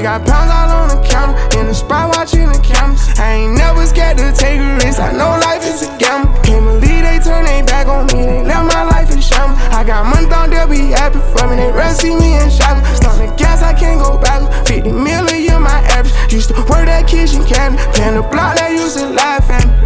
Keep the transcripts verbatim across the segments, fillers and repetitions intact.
We got pounds all on the counter, in the spot watching the cameras. I ain't never scared to take a risk, I know life is a gamble. Can't believe they turn their back on me, they left my life in shambles. I got money, thought they'll be happy for me, they rather see me in shackles. Starting to gas, I can't go back. fifty mil a year, my average. Used to work that kitchen cabinet, playing the block that used to laugh at me.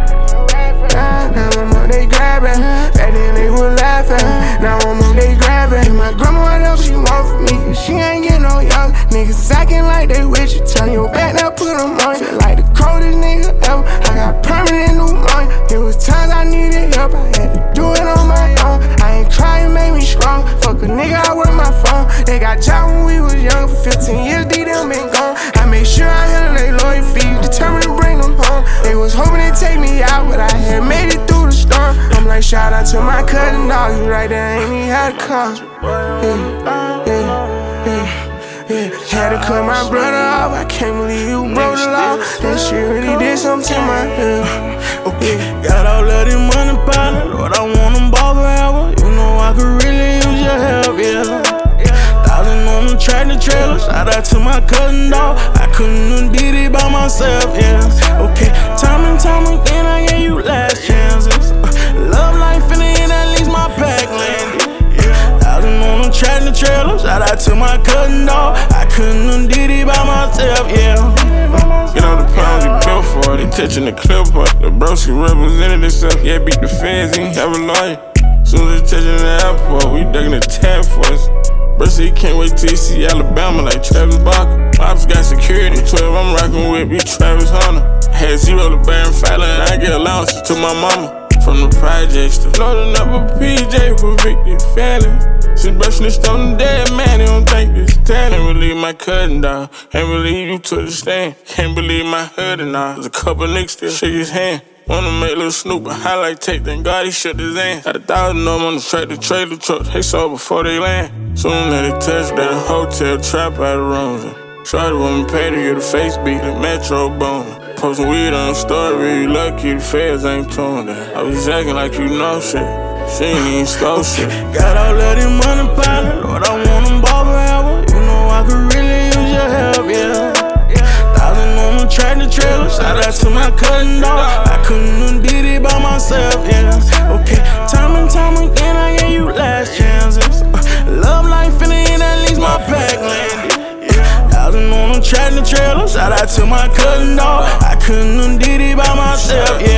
Now, now I'm up, they grabbing. Back then they were laughing. Now I'm up, they grabbing. My grandma, what else she want from me? Cause she ain't getting no young. Niggas acting like they with you. Turn your back, now put them on. Feel like the coldest nigga ever. I got permanent new money. There was times I needed help, I had to do it on my own. I ain't crying, made me strong. Fuck a nigga, I work my phone. They got job when we was young. For fifteen years, D them been gone. I made sure I handle they lawyer fees, determined to bring them home. They was hoping to take me out, but I had made it through the storm. I'm like, shout out to my cousin dog, you right there, ain't even had to come. Yeah, yeah, yeah. Yeah, had to cut my brother off, I can't believe you broke the law. That shit really did something to my head. Okay, got all of this money piling, Lord, I want them ball forever. You know I could really use your help, yeah. Thousand on the tractor trailer, shout out to my cousin dog. I couldn't have did it by myself, yeah. Okay, time and time again I gave you last chances. Love life in the end, at least my pack landed. Thousand on the tractor trailer, shout out to my cousin dog. I couldn't have did it by myself, yeah. Get all the pounds he built for, they touching the clip up. The broski represented himself, yeah, beat the feds, he ain't have a lawyer. Soon as they touching the airport, we ducking the task force. Bro said he can't wait till he see Alabama like Travis Barker. Ops got security, twelve I'm rockin' with, be Travis Hunter. Had zero to bear and fat, and I get allowances to my mama. From the projects to loading up a P J for Victor Fallon. Since brushing the stone the dead man, they don't think this talent. Can't believe my cousin dog, can't believe you took the stand. Can't believe my hood and all. There's a couple niggas still shake his hand. Wanna make little Snoop a highlight tape, thank God he shut his hand. Got a thousand of them on the tractor trailer truck, they saw before they land. Soon as they touched that hotel, trap out of rooms. Shorty want me pay to get a face beat, the Metro boner. Posting weed on the story, you lucky the feds ain't tuned in. I was acting like you know shit, she ain't even score shit. Got all of this money piling, Lord, I want them ball forever. You know I could really use your help, yeah. Thousand on the tractor trailer, shout out to my cousin dog. I couldn't have did it by myself, yeah. Okay, time and time again I gave you last chances. Love life in the end, at least my pack landed. Thousand on the tractor trailer, shout out to my cousin dog. I couldn't have did it by myself, yeah.